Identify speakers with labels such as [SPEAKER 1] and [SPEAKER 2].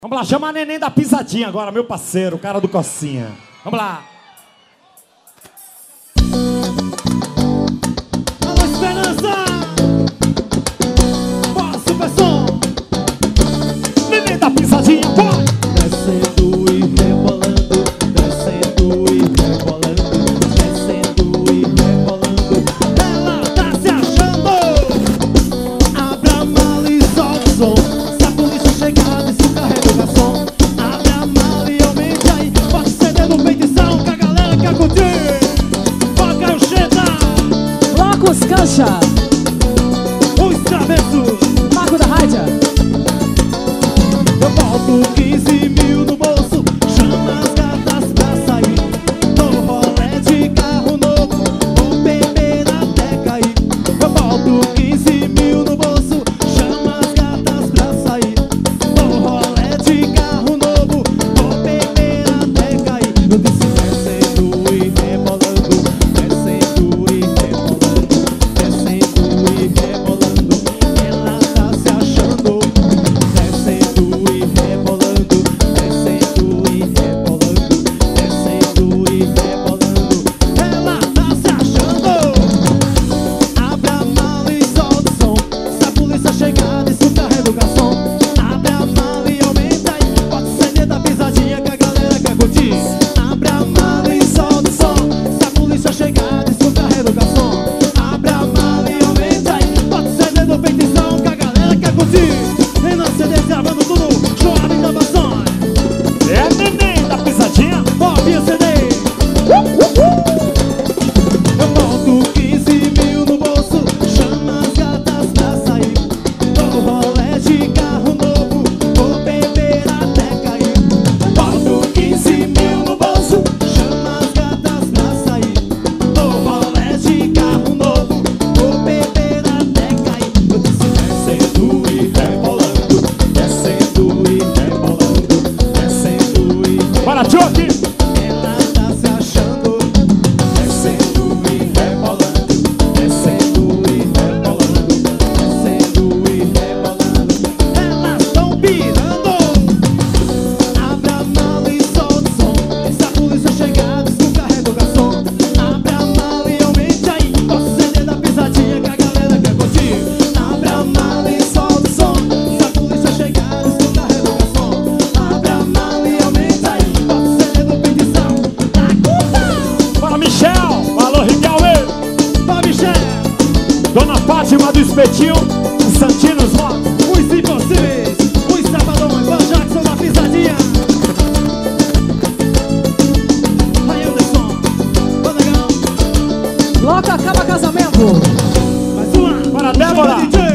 [SPEAKER 1] Vamos lá, chama a neném da pisadinha agora, meu parceiro, o cara do Cocinha. Vamos lá.
[SPEAKER 2] Alô, Esperança! Bora, super som!
[SPEAKER 1] Neném da pisadinha, pode!
[SPEAKER 2] Descendo e rebolando, descendo e rebolando, descendo e rebolando. Ela tá se achando! Abra a mala e solta o som. Se a polícia chegar, descarrega o garçom. Abre a mala e aumente aí. Bota o CD no peitição que a galera quer curtir. Foca o cheta,
[SPEAKER 3] Blocos Cancha,
[SPEAKER 2] os travessos.
[SPEAKER 3] Marco da Rádio.
[SPEAKER 2] Eu boto 15 mil no bolso, chama as gatas pra sair. Dou rolé de carro novo, vou beber até cair. Eu boto 15 mil no bolso, chama as gatas pra sair. Dou rolé de carro novo, vou beber até cair. Eu disse descendo e rebolando, descendo e rebolando, descendo e rebolando. Ela tá se achando. Descendo e rebolando, descendo e rebolando, descendo e rebolando. Ela tá se achando. Abre a mala e solta o som. Se a polícia chegar, descarrega o garçom. Abre a mala e aumenta aí. Bota o CD da pisadinha que a galera quer curtir. Abre a mala e solta o som. Se a polícia chegar, descarrega o garçom. Abre a mala e aumenta aí. Bota o CD do peitizão que a galera quer curtir. Renan CD gravando tudo, chorado em gravações.
[SPEAKER 1] É neném da pisadinha.
[SPEAKER 2] Pop e CD. Eu boto 15 mil no bolso, chama as gatas pra sair. Dou rolé de carro novo, vou beber até cair. Boto 15 mil no bolso, chama as gatas pra sair. Dou rolé de carro novo, vou beber até cair. Eu disse descendo e rebolando, descendo e rebolando, descendo e rebolando.
[SPEAKER 1] Bora, Choque!
[SPEAKER 2] Ela tá se achando. Descendo e rebolando, descendo e rebolando, descendo e rebolando. Elas tão pirando. Abre a mala e solta o som. Se a polícia chegar, descarrega o garçom. Abre a mala e aumenta aí. Bota o CD da pisadinha que a galera quer curtir. Abre a mala e solta o som. Se a polícia chegar, descarrega o garçom. Abre a mala e aumenta aí. Bota o CD do peitição. Tá curta!
[SPEAKER 1] Bora, Michel! Alô, Riquelme!
[SPEAKER 2] Pra Michel,
[SPEAKER 1] Dona Fátima do Espetinho, Santinos Motos.
[SPEAKER 2] os impossíveis, os sabadões, o Jackson da pisadinha. Aí, Anderson, tá legal?
[SPEAKER 3] Bloco Acaba Casamento.
[SPEAKER 2] Mais uma.
[SPEAKER 1] Bora, Débora!
[SPEAKER 2] DJ.